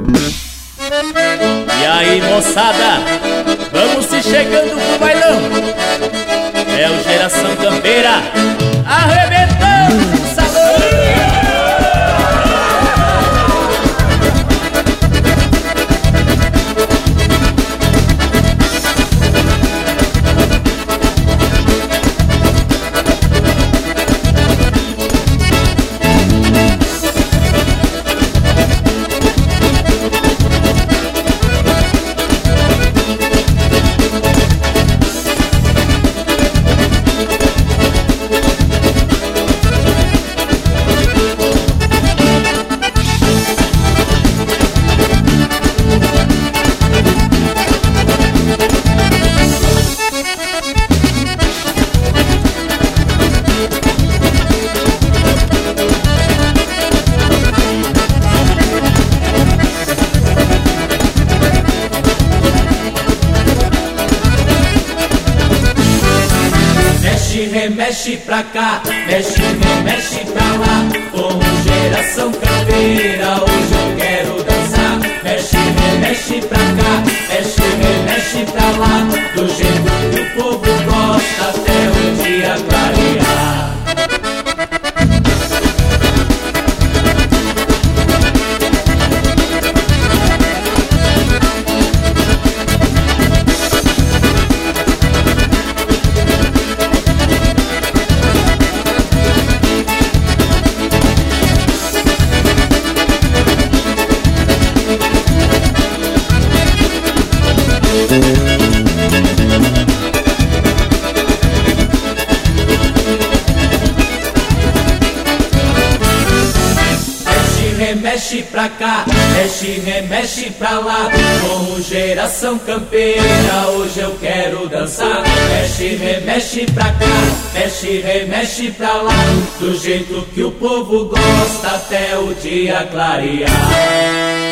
E aí, moçada, vamos se chegando pro bailão. É o Geração Campeira arrebentando o salão. Mexe pra cá, mexe, mexe pra lá. Como Geração Campeira, hoje eu quero dançar. Mexe, mexe pra cá, mexe, mexe pra lá. Do jeito que o povo gosta até o dia clarear. Mexe pra cá, mexe, mexe pra lá. Como Geração Campeira, hoje eu quero dançar. Mexe, mexe pra cá, mexe, mexe pra lá. Do jeito que o povo gosta até o dia clarear.